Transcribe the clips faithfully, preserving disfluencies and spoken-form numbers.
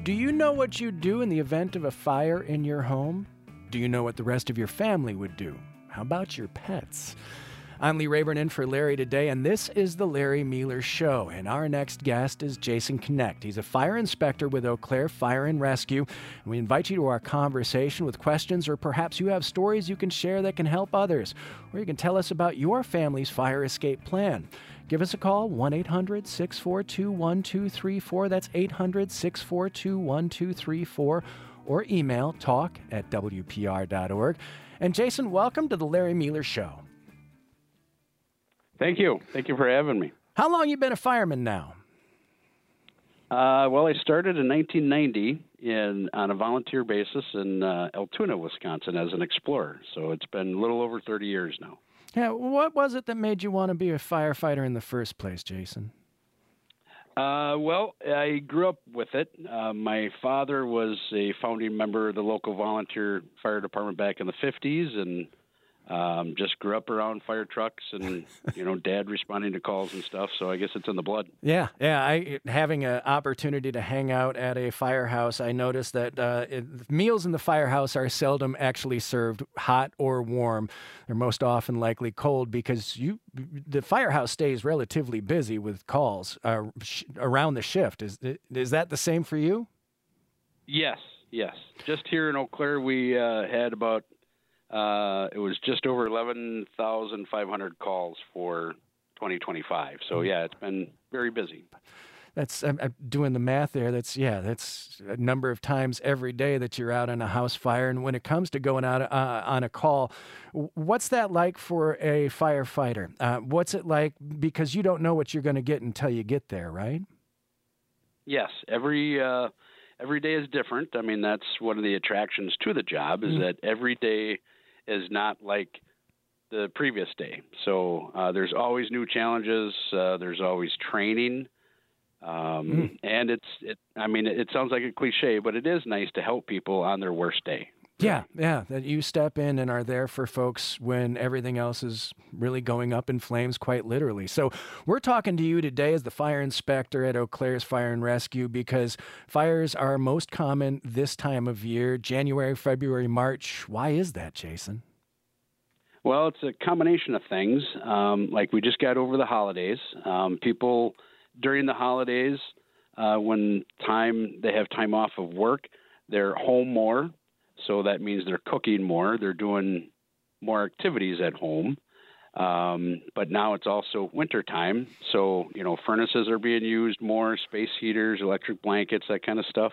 Do you know what you'd do in the event of a fire in your home? Do you know what the rest of your family would do? How about your pets? I'm Lee Rayburn in for Larry today, and this is the Larry Mueller Show. And our next guest is Jason Knecht. He's a fire inspector with Eau Claire Fire and Rescue. And we invite you to our conversation with questions, or perhaps you have stories you can share that can help others, or you can tell us about your family's fire escape plan. Give us a call, one eight hundred, six four two, one two three four. That's eight hundred, six four two, one two three four. Or email talk at w p r dot org. And Jason, welcome to the Larry Mueller Show. Thank you. Thank you for having me. How long you been a fireman now? Uh, well, I started in nineteen ninety in on a volunteer basis in uh, Altoona, Wisconsin, as an explorer. So it's been a little over thirty years now. Yeah. What was it that made you want to be a firefighter in the first place, Jason? Uh, well, I grew up with it. Uh, my father was a founding member of the local volunteer fire department back in the fifties, and Um, just grew up around fire trucks and, you know, dad responding to calls and stuff. So I guess it's in the blood. Yeah. Yeah. I, having an opportunity to hang out at a firehouse, I noticed that uh, it, meals in the firehouse are seldom actually served hot or warm. They're most often likely cold because you, the firehouse stays relatively busy with calls uh, sh- around the shift. Is, is that the same for you? Yes. Yes. Just here in Eau Claire, we uh, had about Uh, it was just over eleven thousand five hundred calls for twenty twenty-five. So, yeah, it's been very busy. That's I'm, I'm doing the math there. That's, yeah, that's a number of times every day that you're out on a house fire. And when it comes to going out uh, on a call, what's that like for a firefighter? Uh, what's it like? Because you don't know what you're going to get until you get there, right? Yes. Every uh, every day is different. I mean, that's one of the attractions to the job is mm-hmm. that every day is not like the previous day. So uh, there's always new challenges. Uh, there's always training. Um, mm. And it's, it, I mean, it, it sounds like a cliche, but it is nice to help people on their worst day. Yeah, yeah, that you step in and are there for folks when everything else is really going up in flames, quite literally. So we're talking to you today as the fire inspector at Eau Claire's Fire and Rescue because fires are most common this time of year, January, February, March. Why is that, Jason? Well, it's a combination of things. Um, like we just got over the holidays. Um, people during the holidays, uh, when time they have time off of work, they're home more. So that means they're cooking more. They're doing more activities at home. Um, but now it's also wintertime. So, you know, furnaces are being used more, space heaters, electric blankets, that kind of stuff.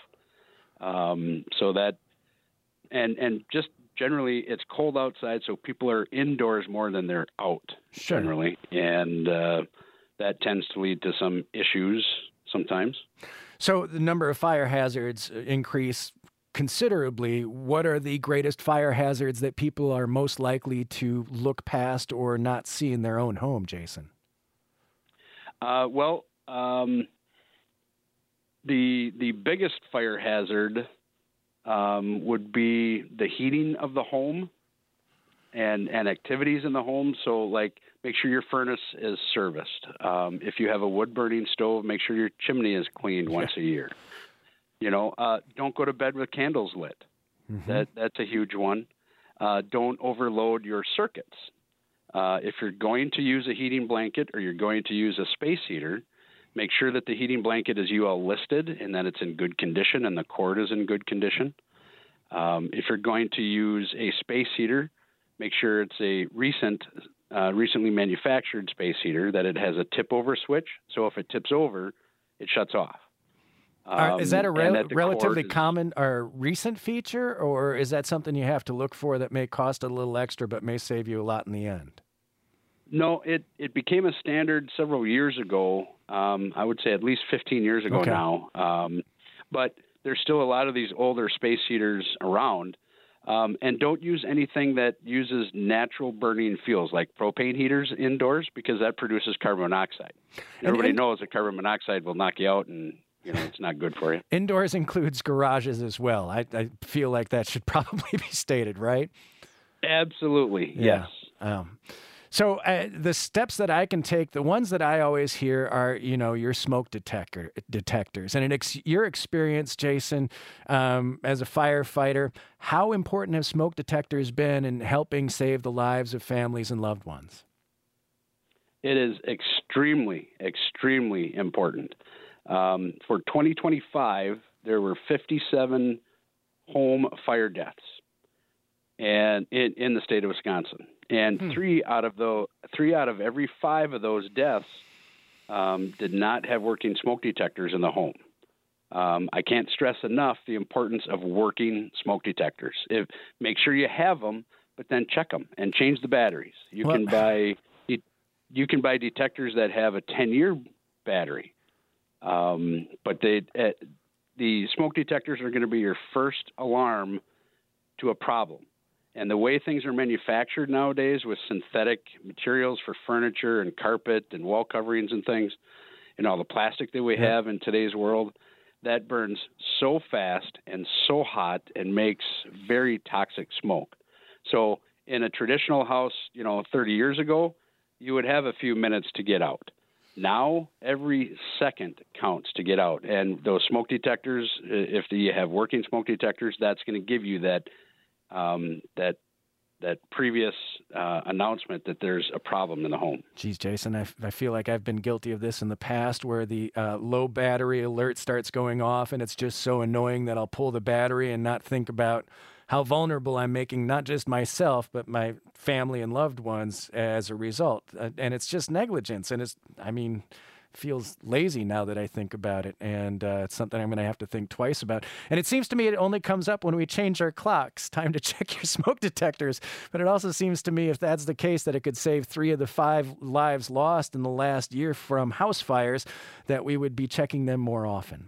Um, so that, and, and just generally it's cold outside. So people are indoors more than they're out sure. generally. And uh, that tends to lead to some issues sometimes. So the number of fire hazards increase considerably. What are the greatest fire hazards that people are most likely to look past or not see in their own home, Jason? Uh, well, um, the the biggest fire hazard um, would be the heating of the home and, and activities in the home. So, like, make sure your furnace is serviced. Um, if you have a wood-burning stove, make sure your chimney is cleaned once a year. You know, uh, don't go to bed with candles lit. Mm-hmm. That that's a huge one. Uh, don't overload your circuits. Uh, if you're going to use a heating blanket or you're going to use a space heater, make sure that the heating blanket is U L listed and that it's in good condition and the cord is in good condition. Um, if you're going to use a space heater, make sure it's a recent, uh, recently manufactured space heater, that it has a tip-over switch. So if it tips over, it shuts off. Um, is that a re- that relatively is, common or recent feature, or is that something you have to look for that may cost a little extra but may save you a lot in the end? No, it, it became a standard several years ago. Um, I would say at least fifteen years ago okay. now. Um, but there's still a lot of these older space heaters around. Um, and don't use anything that uses natural burning fuels like propane heaters indoors because that produces carbon monoxide. And everybody and, knows that carbon monoxide will knock you out and you know, it's not good for you. Indoors includes garages as well. I, I feel like that should probably be stated, right? Absolutely, yeah. yes. Um, So uh, the steps that I can take, the ones that I always hear are, you know, your smoke detector detectors. And in ex- your experience, Jason, um, as a firefighter, how important have smoke detectors been in helping save the lives of families and loved ones? It is extremely, extremely important. Um, for twenty twenty-five, there were fifty-seven home fire deaths and in, in the state of Wisconsin. And hmm. three out of the three out of every five of those deaths um, did not have working smoke detectors in the home. Um, I can't stress enough the importance of working smoke detectors. If, make sure you have them, but then check them and change the batteries. You well, can buy you, you can buy detectors that have a ten-year battery, um, but they uh, the smoke detectors are going to be your first alarm to a problem. And the way things are manufactured nowadays with synthetic materials for furniture and carpet and wall coverings and things, and all the plastic that we yeah. have in today's world, that burns so fast and so hot and makes very toxic smoke. So in a traditional house, you know, thirty years ago, you would have a few minutes to get out. Now, every second counts to get out. And those smoke detectors, if you have working smoke detectors, that's going to give you that Um, that that previous uh, announcement that there's a problem in the home. Geez, Jason, I, I feel like I've been guilty of this in the past where the uh, low battery alert starts going off and it's just so annoying that I'll pull the battery and not think about how vulnerable I'm making not just myself, but my family and loved ones as a result. Uh, and it's just negligence. And it's, I mean... feels lazy now that I think about it, and uh, it's something I'm going to have to think twice about. And it seems to me it only comes up when we change our clocks. Time to check your smoke detectors. But it also seems to me, if that's the case, that it could save three of the five lives lost in the last year from house fires, that we would be checking them more often.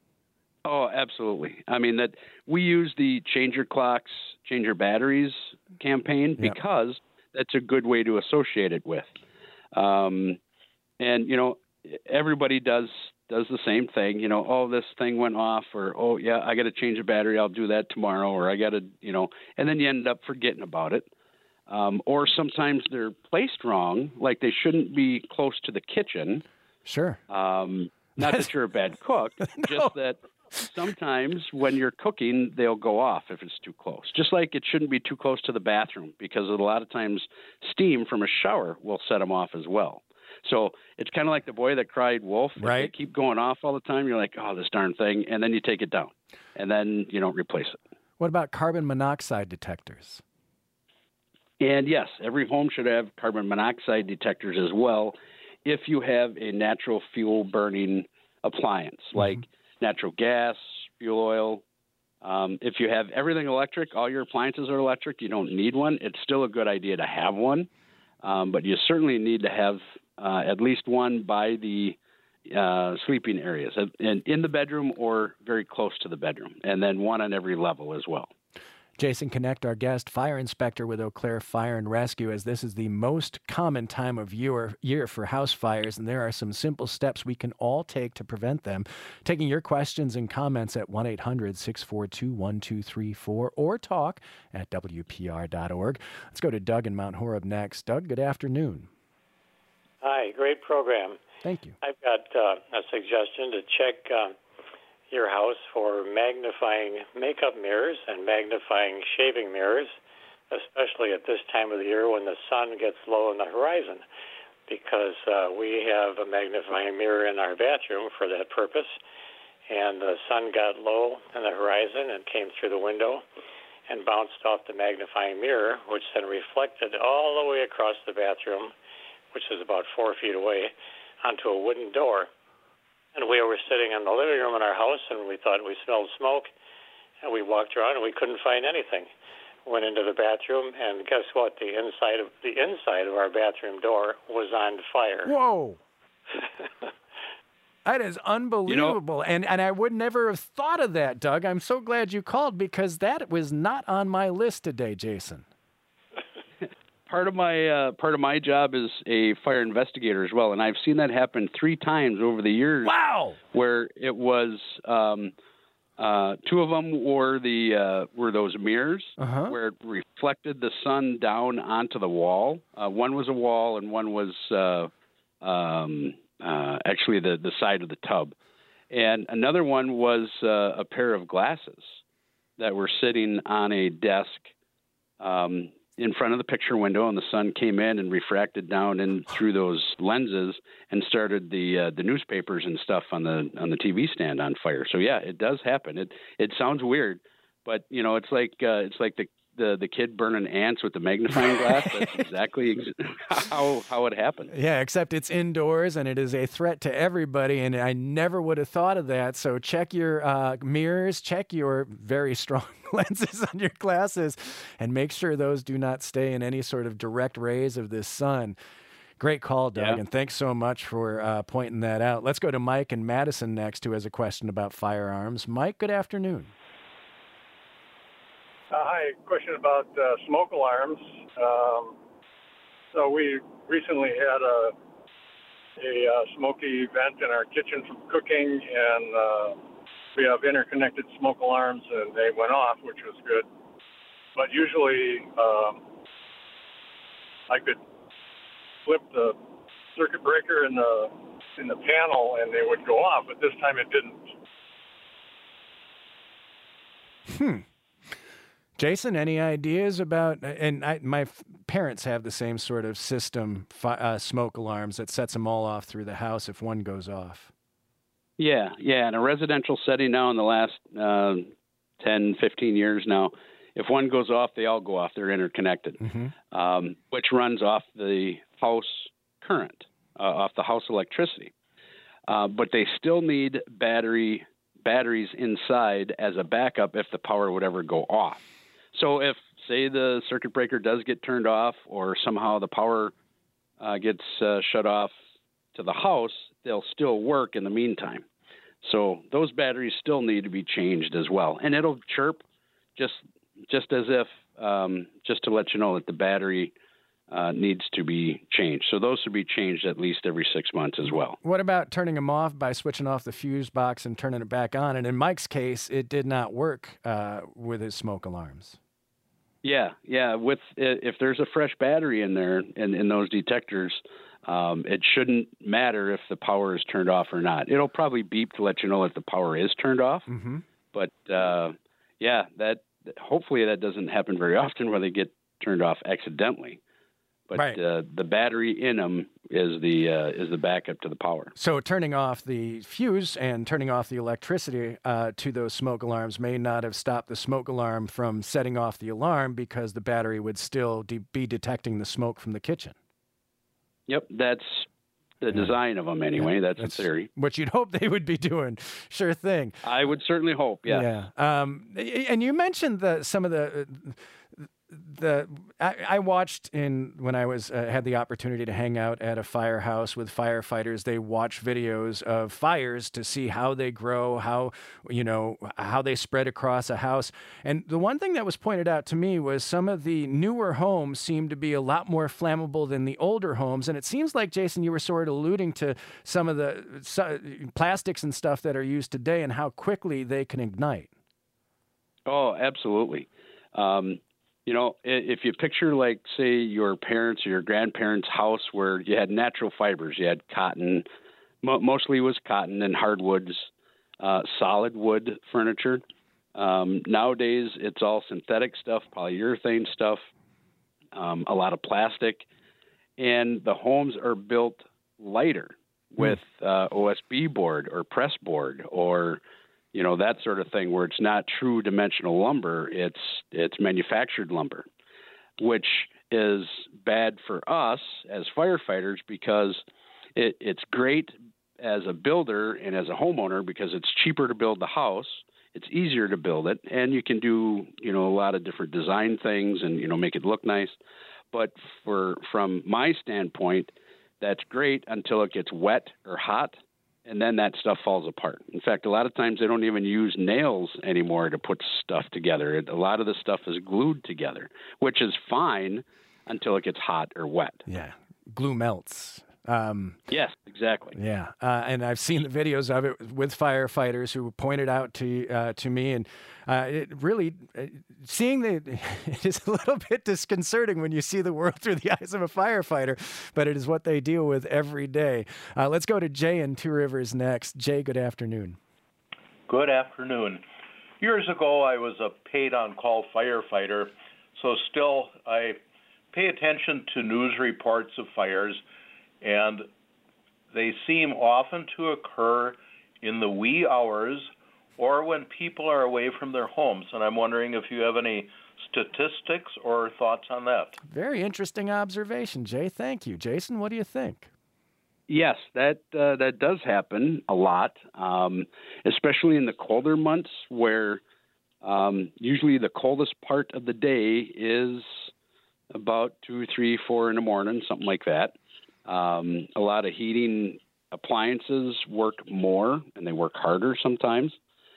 Oh, absolutely. I mean, that we use the Change Your Clocks, Change Your Batteries campaign yep. because that's a good way to associate it with. Um, and, you know, everybody does does the same thing, you know, oh, this thing went off, or, oh, yeah, I got to change a battery. I'll do that tomorrow, or I got to, you know, and then you end up forgetting about it. Um, or sometimes they're placed wrong, like they shouldn't be close to the kitchen. Sure. Um, not that you're a bad cook, no. just that sometimes when you're cooking, they'll go off if it's too close. Just like it shouldn't be too close to the bathroom, because a lot of times steam from a shower will set them off as well. So it's kind of like the boy that cried wolf. Right. If they keep going off all the time, you're like, oh, this darn thing. And then you take it down. And then you don't replace it. What about carbon monoxide detectors? And yes, every home should have carbon monoxide detectors as well if you have a natural fuel burning appliance, mm-hmm. like natural gas, fuel oil. Um, if you have everything electric, all your appliances are electric, you don't need one. It's still a good idea to have one. Um, but you certainly need to have uh, at least one by the uh, sleeping areas, in, in the bedroom or very close to the bedroom, and then one on every level as well. Jason Knecht, our guest, fire inspector with Eau Claire Fire and Rescue, as this is the most common time of year, year for house fires, and there are some simple steps we can all take to prevent them. Taking your questions and comments at one eight hundred six four two one two three four or talk at W P R dot org. Let's go to Doug in Mount Horeb next. Doug, good afternoon. Hi, great program. Thank you. I've got uh, a suggestion to check uh, your house for magnifying makeup mirrors and magnifying shaving mirrors, especially at this time of the year when the sun gets low on the horizon, because uh, we have a magnifying mirror in our bathroom for that purpose, and the sun got low on the horizon and came through the window and bounced off the magnifying mirror, which then reflected all the way across the bathroom, which is about four feet away, onto a wooden door. And we were sitting in the living room in our house, and we thought we smelled smoke, and we walked around, and we couldn't find anything. Went into the bathroom, and guess what? The inside of the inside of our bathroom door was on fire. Whoa! That is unbelievable, you know, and and I would never have thought of that, Doug. I'm so glad you called, because that was not on my list today, Jason. Part of my uh, part of my job is a fire investigator as well, and I've seen that happen three times over the years. Wow! Where it was um, Uh, two of them were the uh, were those mirrors Uh-huh. where it reflected the sun down onto the wall. Uh, one was a wall, and one was uh, um, uh, actually the the side of the tub. And another one was uh, a pair of glasses that were sitting on a desk um, in front of the picture window, and the sun came in and refracted down in through those lenses and started the uh, the newspapers and stuff on the on the T V stand on fire. So yeah, it does happen. It it sounds weird, but you know, it's like uh, it's like the, the the kid burning ants with the magnifying glass. That's exactly ex- how how it happened. Yeah, except it's indoors and it is a threat to everybody, and I never would have thought of that. So check your uh, mirrors, check your very strong lenses on your glasses, and make sure those do not stay in any sort of direct rays of this sun. Great call, Doug, Yeah. and thanks so much for uh, pointing that out. Let's go to Mike in Madison next, who has a question about firearms. Mike, good afternoon. Uh, hi, question about uh, smoke alarms. Um, so we recently had a a uh, smoky vent in our kitchen from cooking, and uh, we have interconnected smoke alarms, and they went off, which was good. But usually, um, I could flip the circuit breaker in the in the panel, and they would go off. But this time, it didn't. Hmm. Jason, any ideas about, and I, my f- parents have the same sort of system, fi- uh, smoke alarms that sets them all off through the house if one goes off. Yeah, yeah. In a residential setting now in the last uh, ten, fifteen years now, if one goes off, they all go off. They're interconnected, Mm-hmm. um, which runs off the house current, uh, off the house electricity. Uh, but they still need battery batteries inside as a backup if the power would ever go off. So if, say, the circuit breaker does get turned off or somehow the power uh, gets uh, shut off to the house, they'll still work in the meantime. So those batteries still need to be changed as well. And it'll chirp just just as if, um, just to let you know that the battery uh, needs to be changed. So those should be changed at least every six months as well. What about turning them off by switching off the fuse box and turning it back on? And in Mike's case, it did not work uh, with his smoke alarms. Yeah, yeah. With if there's a fresh battery in there in, in those detectors, um, it shouldn't matter if the power is turned off or not. It'll probably beep to let you know if the power is turned off. Mm-hmm. But uh, yeah, that hopefully that doesn't happen very often where they get turned off accidentally. But Right. uh, the battery in them is the uh, is the backup to the power. So turning off the fuse and turning off the electricity uh, to those smoke alarms may not have stopped the smoke alarm from setting off the alarm because the battery would still de- be detecting the smoke from the kitchen. Yep, that's the design of them anyway. Yeah, that's, that's the theory. What you'd hope they would be doing. Sure thing. I would certainly hope. Yeah. Yeah. Um, and you mentioned the some of the the I, I watched in when I was uh, had the opportunity to hang out at a firehouse with firefighters. They watch videos of fires to see how they grow, how you know how they spread across a house. And the one thing that was pointed out to me was some of the newer homes seem to be a lot more flammable than the older homes. And it seems like, Jason, you were sort of alluding to some of the so, plastics and stuff that are used today and how quickly they can ignite. Oh, absolutely. Um, You know, if you picture, like, say, your parents' or your grandparents' house where you had natural fibers, you had cotton, mo- mostly it was cotton and hardwoods, uh, solid wood furniture. Um, nowadays, it's all synthetic stuff, polyurethane stuff, um, a lot of plastic, and the homes are built lighter with uh, O S B board or press board or you know, that sort of thing where it's not true dimensional lumber, it's it's manufactured lumber, which is bad for us as firefighters because it, it's great as a builder and as a homeowner because it's cheaper to build the house, it's easier to build it, and you can do, you know, a lot of different design things and, you know, make it look nice. But for from my standpoint, that's great until it gets wet or hot. And then that stuff falls apart. In fact, a lot of times they don't even use nails anymore to put stuff together. A lot of the stuff is glued together, which is fine until it gets hot or wet. Yeah, glue melts. Um, Yes, exactly. Yeah, uh, and I've seen the videos of it with firefighters who pointed out to uh, to me, and uh, it really uh, seeing the it is a little bit disconcerting when you see the world through the eyes of a firefighter, but it is what they deal with every day. Uh, let's go to Jay in Two Rivers next. Jay, good afternoon. Good afternoon. Years ago, I was a paid-on-call firefighter, so still I pay attention to news reports of fires, and they seem often to occur in the wee hours or when people are away from their homes. And I'm wondering if you have any statistics or thoughts on that. Very interesting observation, Jay. Thank you. Jason, what do you think? Yes, that uh, that does happen a lot, um, especially in the colder months where um, usually the coldest part of the day is about two, three, four in the morning, something like that. Um, a lot of heating appliances work more and they work harder sometimes.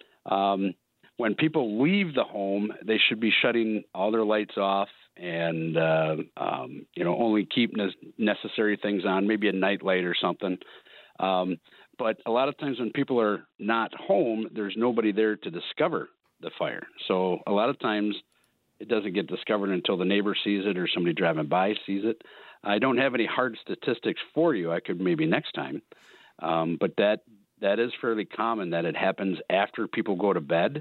Um, when people leave the home, they should be shutting all their lights off and, uh, um, you know, only keep ne- necessary things on, maybe a night light or something. Um, but a lot of times when people are not home, there's nobody there to discover the fire. So a lot of times it doesn't get discovered until the neighbor sees it or somebody driving by sees it. I don't have any hard statistics for you. I could maybe next time. Um, but that that is fairly common that it happens after people go to bed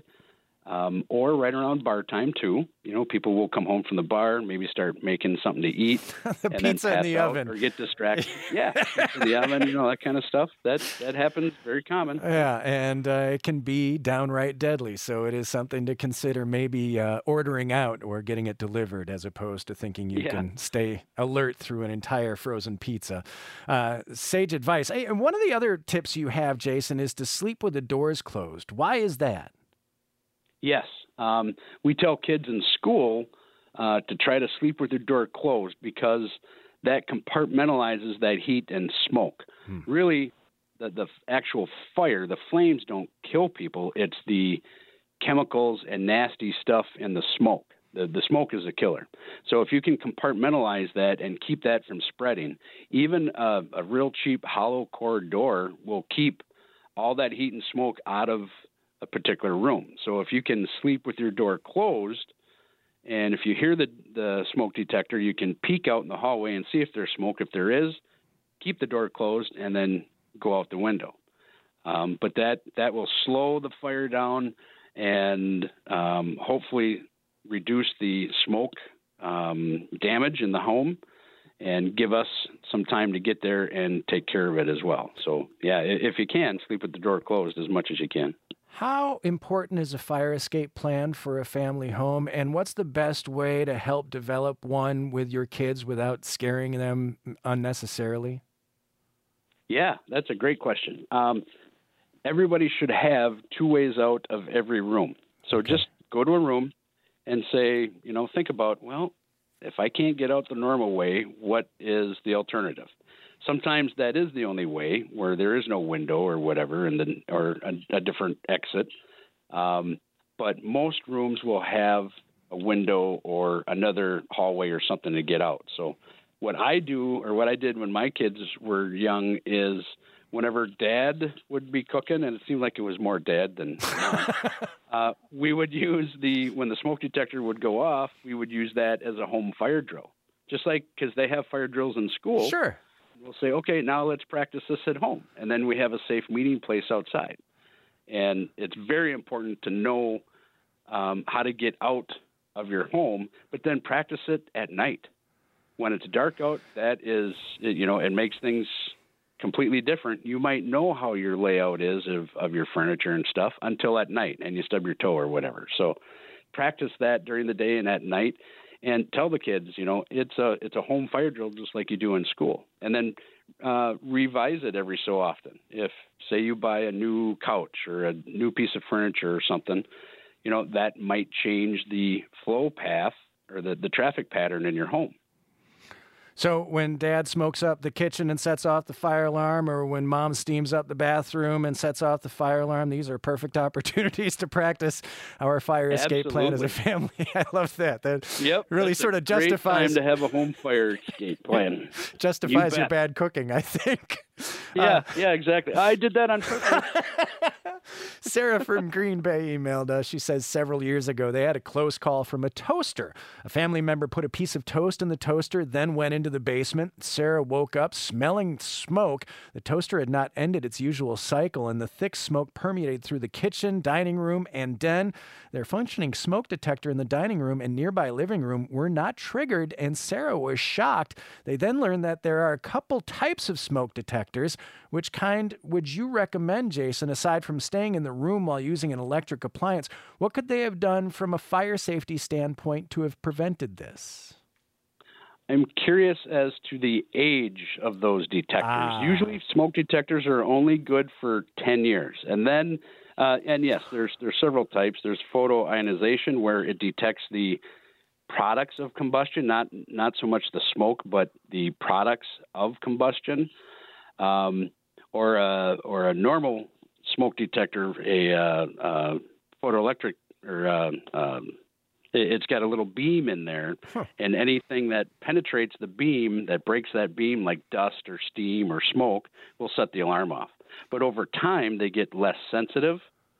um, or right around bar time, too. You know, people will come home from the bar, maybe start making something to eat. the and pizza then in the oven. Or get distracted. Yeah, pizza in the oven, you know, that kind of stuff. That, that happens, very common. Yeah, and uh, it can be downright deadly. So it is something to consider maybe uh, ordering out or getting it delivered as opposed to thinking you Yeah. can stay alert through an entire frozen pizza. Uh, sage advice. Hey, and one of the other tips you have, Jason, is to sleep with the doors closed. Why is that? Yes. Um, we tell kids in school uh, to try to sleep with their door closed because that compartmentalizes that heat and smoke. Hmm. Really, the, the actual fire, the flames don't kill people. It's the chemicals and nasty stuff in the smoke. The, the smoke is a killer. So if you can compartmentalize that and keep that from spreading, even a, a real cheap hollow core door will keep all that heat and smoke out of a particular room. So if you can sleep with your door closed, and if you hear the, the smoke detector, you can peek out in the hallway and see if there's smoke. If there is, keep the door closed and then go out the window. Um, but that, that will slow the fire down and um, hopefully reduce the smoke um, damage in the home and give us some time to get there and take care of it as well. So, yeah, if you can, sleep with the door closed as much as you can. How important is a fire escape plan for a family home, and what's the best way to help develop one with your kids without scaring them unnecessarily? Yeah, that's a great question. Um, everybody should have two ways out of every room. So okay. Just go to a room and say, you know, think about, well, if I can't get out the normal way, what is the alternative? Sometimes that is the only way, where there is no window or whatever, and then or a, a different exit. Um, but most rooms will have a window or another hallway or something to get out. So what I do, or what I did when my kids were young, is whenever Dad would be cooking, and it seemed like it was more Dad than Mom, uh, we would use the when the smoke detector would go off, we would use that as a home fire drill, just like because they have fire drills in school. Sure. We'll say, okay, now let's practice this at home. And then we have a safe meeting place outside. And it's very important to know um, how to get out of your home, but then practice it at night. When it's dark out, that is, you know, it makes things completely different. You might know how your layout is of, of your furniture and stuff until at night and you stub your toe or whatever. So practice that during the day and at night. And tell the kids, you know, it's a it's a home fire drill just like you do in school. And then uh, revise it every so often. If, say, you buy a new couch or a new piece of furniture or something, you know, that might change the flow path or the, the traffic pattern in your home. So when Dad smokes up the kitchen and sets off the fire alarm, or when Mom steams up the bathroom and sets off the fire alarm, these are perfect opportunities to practice our fire escape Absolutely. plan as a family. I love that. That Yep, really that's sort a of justifies great time to have a home fire escape plan. justifies You your bet. bad cooking, I think. Yeah, Uh, yeah, exactly. I did that on purpose. Sarah from Green Bay emailed us. She says several years ago they had a close call from a toaster. A family member put a piece of toast in the toaster, then went into the basement. Sarah woke up smelling smoke. The toaster had not ended its usual cycle, and the thick smoke permeated through the kitchen, dining room, and den. Their functioning smoke detector in the dining room and nearby living room were not triggered, and Sarah was shocked. They then learned that there are a couple types of smoke detectors. Which kind would you recommend, Jason, aside from staying in the room while using an electric appliance? What could they have done from a fire safety standpoint to have prevented this? I'm curious as to the age of those detectors. Ah. Usually, smoke detectors are only good for ten years, and then, uh, and yes, there's there's several types. There's photoionization, where it detects the products of combustion, not not so much the smoke, but the products of combustion. Um, or a or a normal smoke detector, a uh, uh, photoelectric, or uh, um, it, it's got a little beam in there, Huh. and anything that penetrates the beam, that breaks that beam, like dust or steam or smoke, will set the alarm off. But over time, they get less sensitive,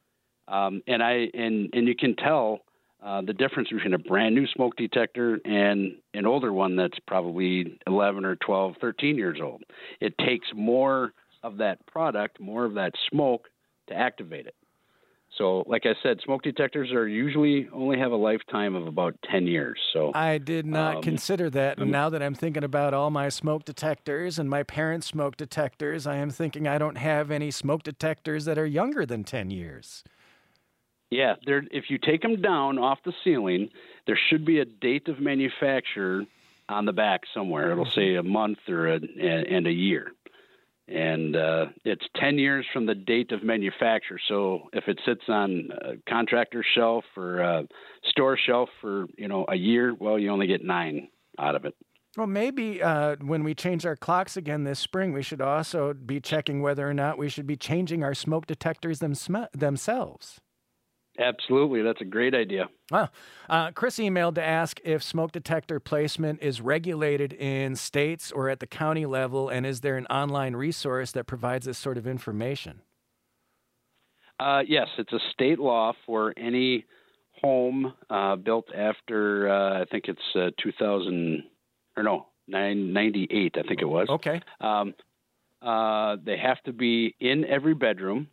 um, and I and and you can tell uh, the difference between a brand new smoke detector and an older one that's probably eleven or twelve, thirteen years old. It takes more of that product, more of that smoke to activate it. So, like I said, smoke detectors are usually only have a lifetime of about ten years. So I did not Um, consider that. And now that I'm thinking about all my smoke detectors and my parents' smoke detectors, I am thinking I don't have any smoke detectors that are younger than ten years. yeah, there. If you take them down off the ceiling, there should be a date of manufacture on the back somewhere. It'll say a month or a, and a year. And uh, it's ten years from the date of manufacture. So if it sits on a contractor shelf or a store shelf for, you know, a year, well, you only get nine out of it. Well, maybe uh, when we change our clocks again this spring, we should also be checking whether or not we should be changing our smoke detectors them- themselves. Absolutely. That's a great idea. Wow. Uh, Chris emailed to ask if smoke detector placement is regulated in states or at the county level, and is there an online resource that provides this sort of information? Uh, yes, it's a state law for any home uh, built after, uh, I think it's uh, two thousand, or no, nine ninety-eight, I think it was. Okay. Um, uh, they have to be in every bedroom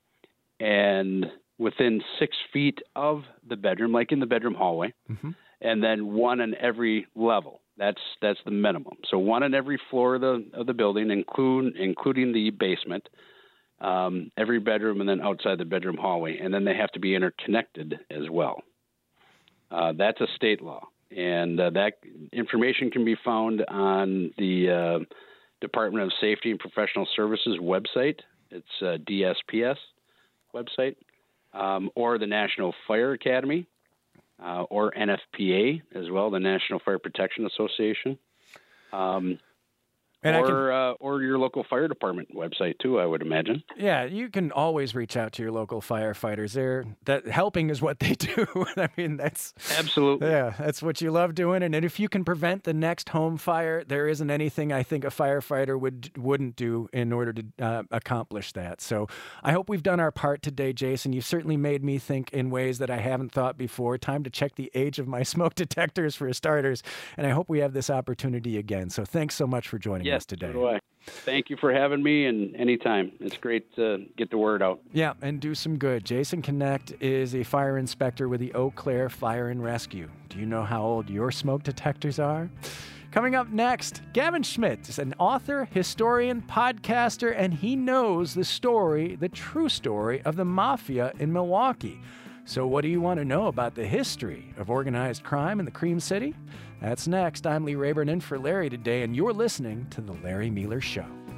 and within six feet of the bedroom, like in the bedroom hallway, Mm-hmm. and then one in every level. That's that's the minimum. So one in every floor of the of the building, include including the basement, um, every bedroom, and then outside the bedroom hallway, and then they have to be interconnected as well. Uh, that's a state law, and uh, that information can be found on the uh, Department of Safety and Professional Services website. It's uh, D S P S website. Um, or the National Fire Academy, uh, or N F P A as well, the National Fire Protection Association, um, And I can- or uh, or your local fire department website too, I would imagine. Yeah, you can always reach out to your local firefighters. They're that helping is what they do. I mean, that's Absolutely. yeah, that's what you love doing. And if you can prevent the next home fire, there isn't anything I think a firefighter would wouldn't do in order to uh, accomplish that. So I hope we've done our part today, Jason. You've certainly made me think in ways that I haven't thought before. Time to check the age of my smoke detectors for starters, and I hope we have this opportunity again. So thanks so much for joining Yes, us today. so do I. Thank you for having me, and anytime. It's great to get the word out. Yeah, and do some good. Jason Connect is a fire inspector with the Eau Claire Fire and Rescue. Do you know how old your smoke detectors are? Coming up next, Gavin Schmidt is an author, historian, podcaster, and he knows the story, the true story of the mafia in Milwaukee. So what do you want to know about the history of organized crime in the Cream City? That's next. I'm Lee Rayburn in for Larry today, and you're listening to The Larry Meeler Show.